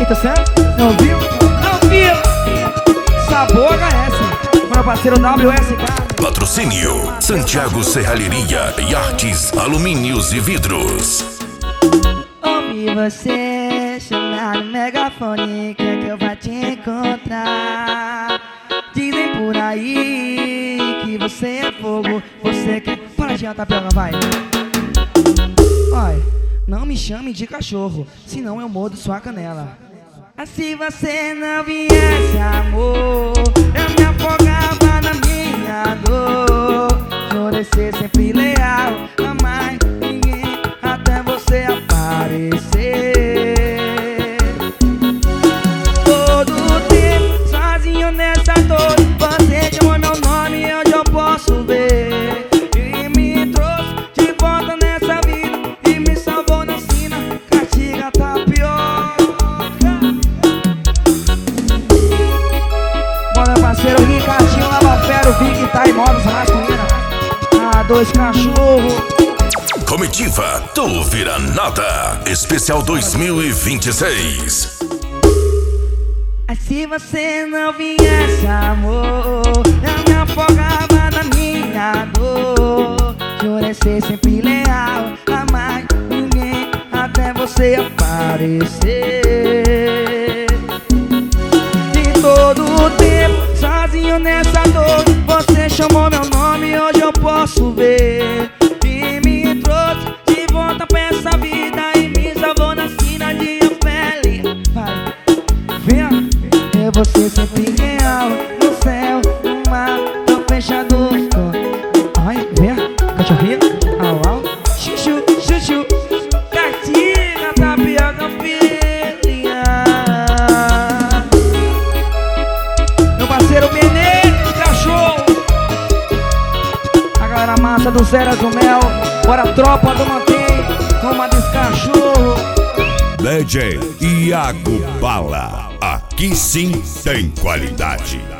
Eita, sério? Não viu? Não viu? Sabor HS. Meu parceiro WSK. Patrocínio Santiago Serralheria e Artes Alumínios e Vidros. Ouvi você chamar no megafone, quer que eu vá te encontrar. Dizem por aí que você é fogo, você quer... Para de tapioca, vai. Olha, não me chame de cachorro, senão eu mordo sua canela. Se você não viesse, amor, eu me afogava na minha dor. Jurei ser sempre leal, amar ninguém até você aparecer. Todo tempo sozinho nessa dor, você chamou meu nome e hoje eu posso ver. E me trouxe de volta nessa vida e me salvou na sina, castiga tapioca. Bora parceiro, Ricardinho, Lava Fero, Vig, tá em modos masculina. Dois cachorros. Comitiva do Vira Nada Especial 2026. Se você não viesse, amor, eu me afogava na minha dor. Jurei ser sempre leal, amar ninguém até você aparecer. De todo o tempo, sozinho nessa dor, você chamou meu nome e hoje eu posso ver. E me trouxe de volta pra essa vida e me salvou na sina de Ofélia. Vai, vem. É você sempre real, no céu, no mar, tão fechado. Ai, vem, cachorrinho, au, au. Chuchu, chuchu, castiga, tapioca, filha. Meu parceiro Menezes, cachorro. A galera massa do Zé do Mel. Bora tropa do Mantém, toma desse cachorro. DJ Iago Bala. Aqui sim tem qualidade.